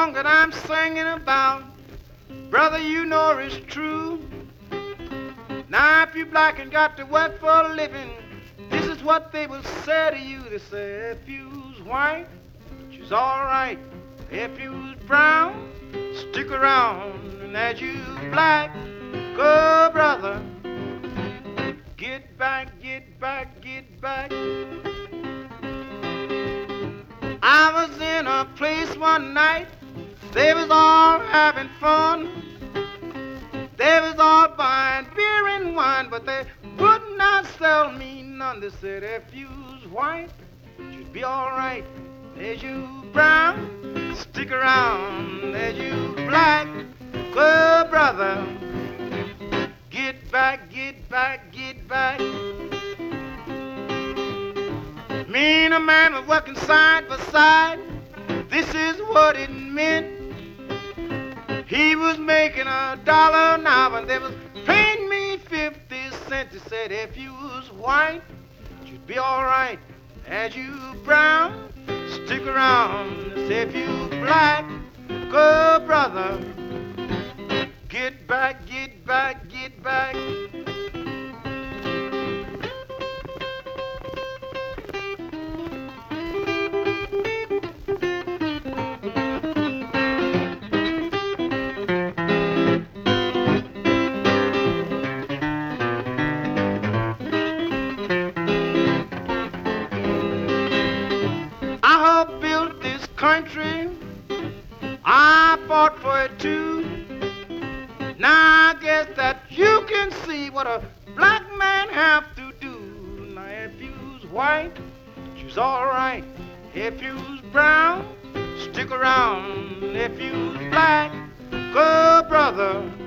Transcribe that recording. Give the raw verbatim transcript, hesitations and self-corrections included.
song that I'm singing about, brother, you know it's true. Now if you black and got to work for a living, this is what they will say to you. They say, if you's white, she's all right. If you's brown, stick around. And as you black, go brother, get back, get back, get back. I was in a place one night, they was all having fun. They was all buying beer and wine, but they would not sell me none. They said, if you's white, you'd be all right. As you brown, stick around. As you black, go brother, get back, get back, get back. Me and a man was working side by side. This is what it meant. He was making a dollar an hour, and they was paying me fifty cents. He said, if you was white, you'd be all right. As you brown, stick around. He said, if you black, go brother, get back, get back, get back. I built this country, I fought for it too. Now I guess that you can see what a black man have to do. Now if you's white, you's all right. If you's brown, stick around. If you's black, go brother,